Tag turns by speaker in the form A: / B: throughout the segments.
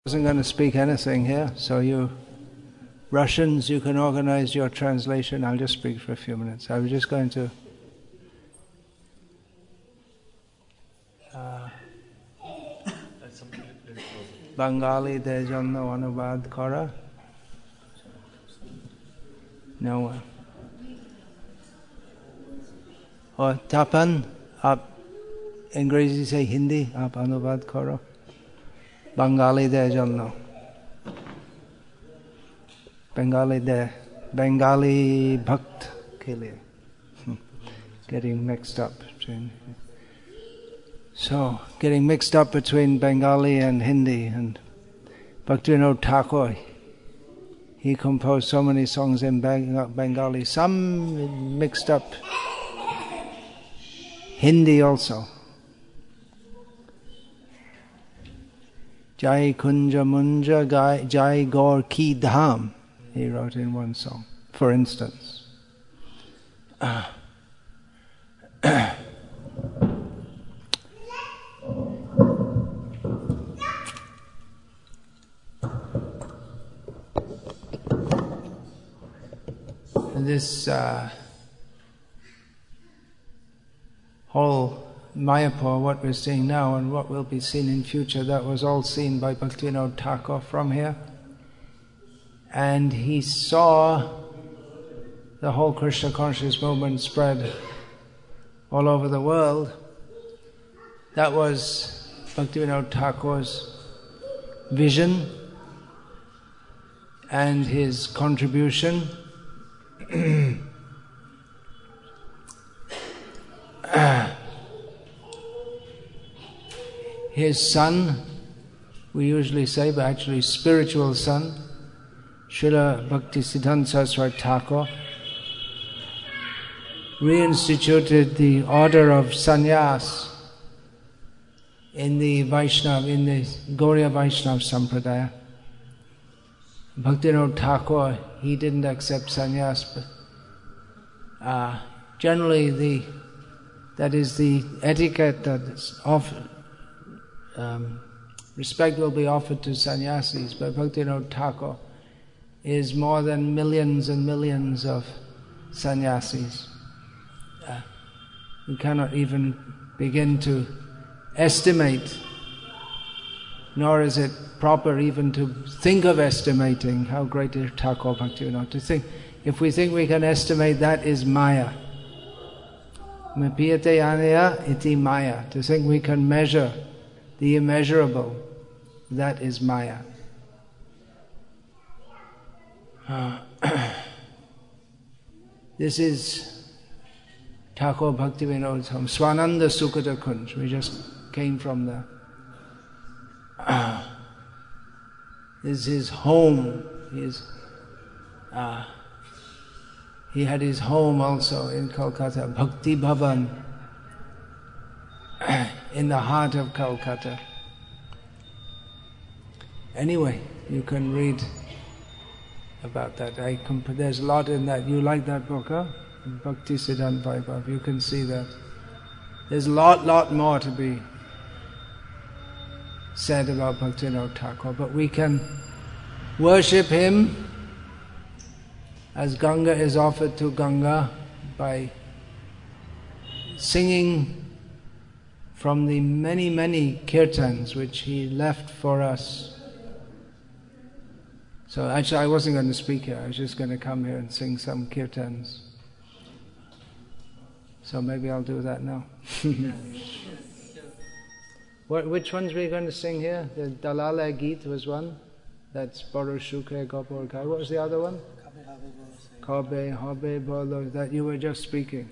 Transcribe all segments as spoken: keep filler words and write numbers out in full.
A: I wasn't going to speak anything here, so you Russians, you can organize your translation. I'll just speak for a few minutes. I was just going to uh, Bengali der jonno anubad kora. No one. Or Tapan, आप अंग्रेजी से हिंदी आप अनुवाद करो बंगाली दे जन्नो Bengali दे Bengali भक्त के लिए getting mixed up between so getting mixed up between Bengali and Hindi. And Bhaktivinoda Thakur, he composed so many songs in Bengali, some mixed up Hindi also. Jai Kunja Munja Jai Gaur Ki Dham, he wrote in one song, for instance. Uh, this uh, whole Mayapur, what we're seeing now and what will be seen in future, that was all seen by Bhaktivinoda Thakur from here. And he saw the whole Krishna conscious movement spread all over the world. That was Bhaktivinoda Thakur's vision and his contribution. His son, we usually say, but actually spiritual son, Srila Bhaktisiddhanta Saraswati Thakur, reinstituted the order of sannyas in the Vaishnava, in the Gauriya Vaishnava Sampradaya. Bhaktivinoda Thakur, he didn't accept sannyas, but uh, generally the that is the etiquette that is offered. Um, respect will be offered to sannyasis, but Bhaktivinoda Thakur is more than millions and millions of sannyasis. Uh, we cannot even begin to estimate, nor is it proper even to think of estimating how great is Thakur Bhaktivinoda. To think, if we think we can estimate, that is Maya. Mapiyate anaya iti Maya. To think we can measure the immeasurable, that is Maya. Uh, this is Thakur Bhaktivinoda's home, Swananda Sukata Kunj. We just came from there. Uh, this is his home. His, uh, he had his home also in Kolkata, Bhakti Bhavan, in the heart of Calcutta. Anyway, you can read about that. I comp- there's a lot in that. You like that book, huh? Bhaktisiddhanta Vaibhav. You can see that. There's a lot, lot more to be said about Bhaktivinoda Thakur, but we can worship him as Ganga is offered to Ganga by singing from the many, many kirtans which he left for us. So actually I wasn't going to speak here, I was just going to come here and sing some kirtans. So maybe I'll do that now. What, which ones were you going to sing here? The Dalala Geet was one. That's Boro Shukhe Gopur Kai. What was the other one? Kabe, Habe, Bolo, that you were just speaking.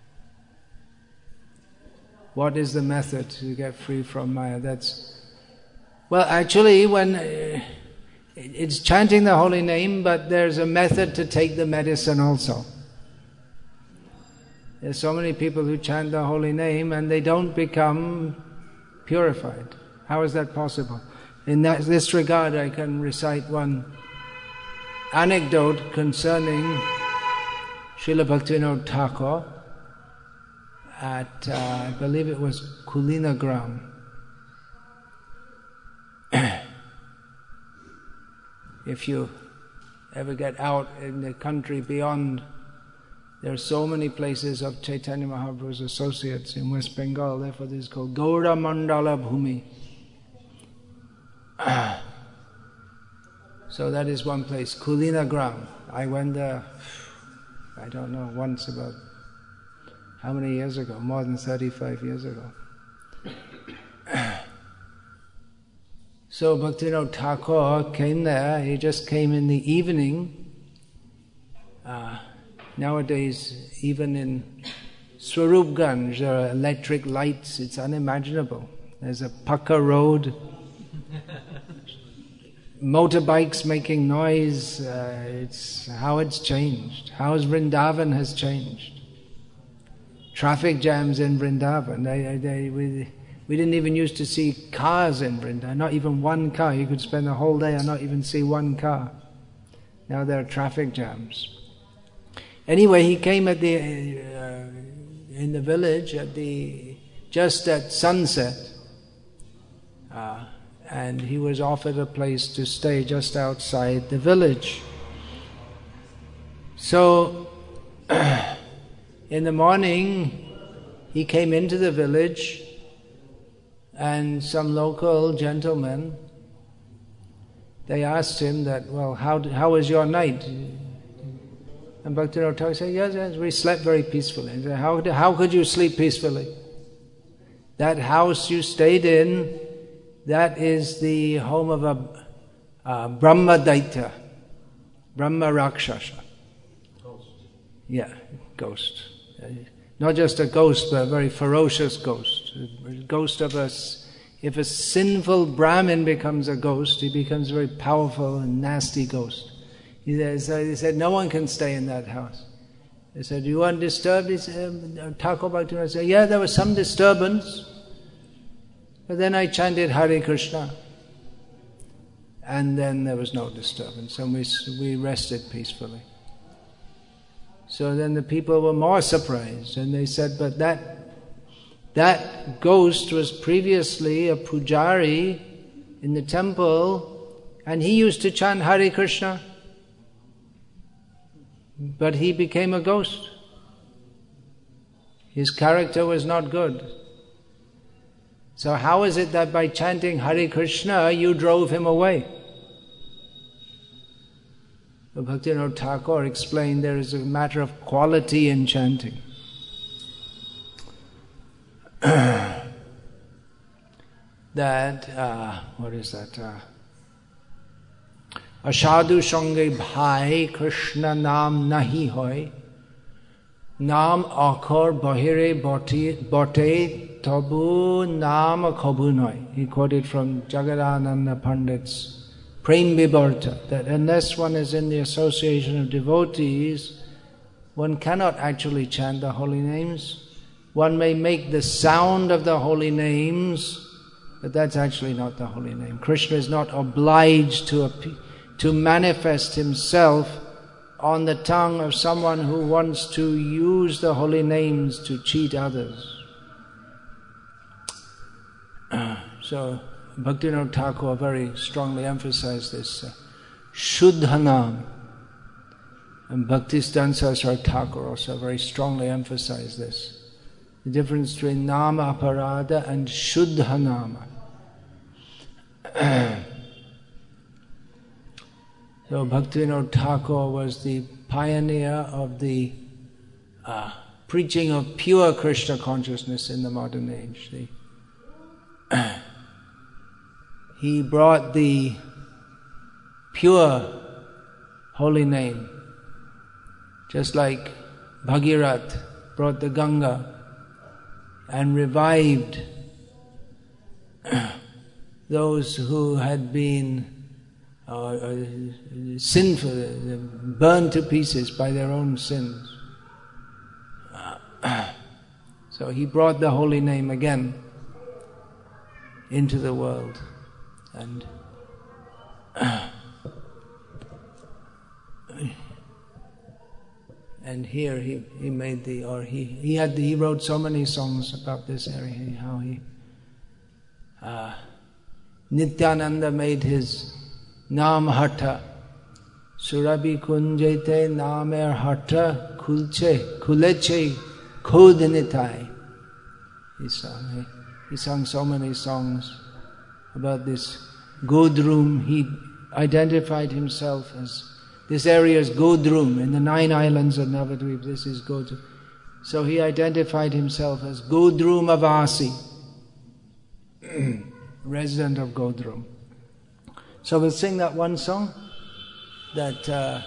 A: What is the method to get free from Maya? That's, well, actually, when uh, it's chanting the holy name, but there's a method to take the medicine also. There's so many people who chant the holy name and they don't become purified. How is that possible? In that, this regard, I can recite one anecdote concerning Srila Bhaktivinoda Thakur at, uh, I believe it was Kulinagram. if you ever get out in the country beyond, there are so many places of Chaitanya Mahaprabhu's associates in West Bengal, therefore this is called Gaura Mandala Bhumi. So that is one place, Kulina Gram. I went there, I don't know, once about, how many years ago? More than thirty-five years ago. So Bhaktivinoda Thakur came there, he just came in the evening. Uh, nowadays, even in Swarupganj, there are electric lights, it's unimaginable. There's a pucka road, motorbikes making noise, uh, it's how it's changed. How Vrindavan has changed. Traffic jams in Vrindavan, they, they, we, we didn't even used to see cars in Vrindavan, not even one car. You could spend the whole day and not even see one car. Now there are traffic jams. Anyway, he came at the uh, in the village at the just at sunset, uh, and he was offered a place to stay just outside the village. So, in the morning, he came into the village, and some local gentlemen, they asked him that, well, how how was your night? And Bhaktivinoda Thakur said, yes, yes, we slept very peacefully. He said, how, how could you sleep peacefully? That house you stayed in, that is the home of a, a Brahma Daitya, Brahma Rakshasa. Ghost. Yeah, ghost. Not just a ghost, but a very ferocious ghost. A ghost of a... If a sinful Brahmin becomes a ghost, he becomes a very powerful and nasty ghost. He said, so he said, no one can stay in that house. They said, you weren't disturbed? He said, Thakur Bhaktivinoda said, yeah, there was some disturbance. But then I chanted Hare Krishna. And then there was no disturbance. And we, we rested peacefully. So then the people were more surprised. And they said, but that that ghost was previously a pujari in the temple. And he used to chant Hare Krishna. But he became a ghost. His character was not good. So how is it that by chanting Hare Krishna you drove him away? But Bhaktivinoda Thakur explained there is a matter of quality in chanting. that, uh, what is that? Uh, Ashadhu sange bhai Krishna naam nahi hoy, naam akhar bahire bote tabu naam khabu noy. He quoted from Jagadananda Pandit's Prem Vivarta, that unless one is in the association of devotees, one cannot actually chant the holy names. One may make the sound of the holy names, but that's actually not the holy name. Krishna is not obliged to appear, to manifest himself on the tongue of someone who wants to use the holy names to cheat others. Uh, so, Bhaktivinoda Thakur very strongly emphasized this. Uh, Shuddhanam. And Bhaktisiddhanta Saraswati Thakur also very strongly emphasized this. The difference between Nama Aparada and Shuddhanama. So Bhaktivinoda Thakur was the pioneer of the uh, preaching of pure Krishna consciousness in the modern age. The, uh, he brought the pure holy name, just like Bhagirath brought the Ganga and revived those who had been uh, uh, sinful, uh, burned to pieces by their own sins. Uh, so he brought the holy name again into the world. And uh, and here he, he made the, or he, he had the, he wrote so many songs about this area, how he, uh, Nityananda made his Nam Hatha Surabhi kunjete namer hata kulche kuleche kodinitai. He sang, he sang so many songs about this Godrum. He identified himself as, this area is Godrum, in the nine islands of Navadvip, this is Godrum. So he identified himself as Godrum Avasi, resident of Godrum. So we'll sing that one song, that uh,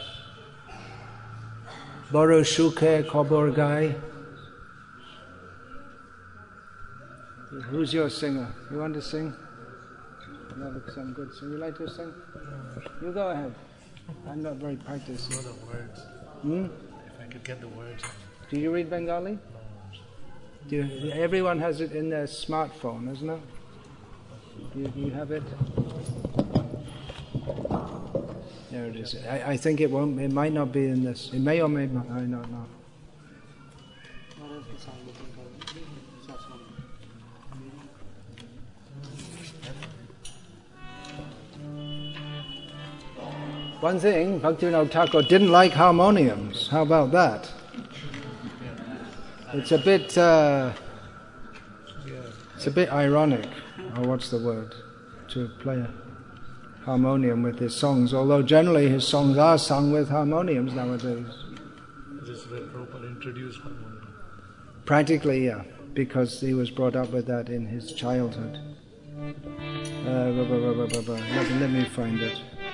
A: Boro Shuke Kobor Gai. Who's your singer? You want to sing? Another some good song. You like to sing? You go ahead. I'm not very practiced.
B: Know the words.
A: Hmm?
B: If I could get the words.
A: Do you read Bengali?
B: No.
A: Do you, everyone has it in their smartphone, isn't it? Do you, do you have it? There it is. I, I think it won't. It might not be in this. It may or may not. I don't know. One thing, Bhaktivinoda Thakur didn't like harmoniums. How about that? It's a bit, uh, it's a bit ironic, or what's the word, to play a harmonium with his songs, although generally his songs are sung with harmoniums nowadays.
B: This is where Prabhupada introduced harmonium.
A: Practically, yeah, because he was brought up with that in his childhood. Uh, let, let me find it.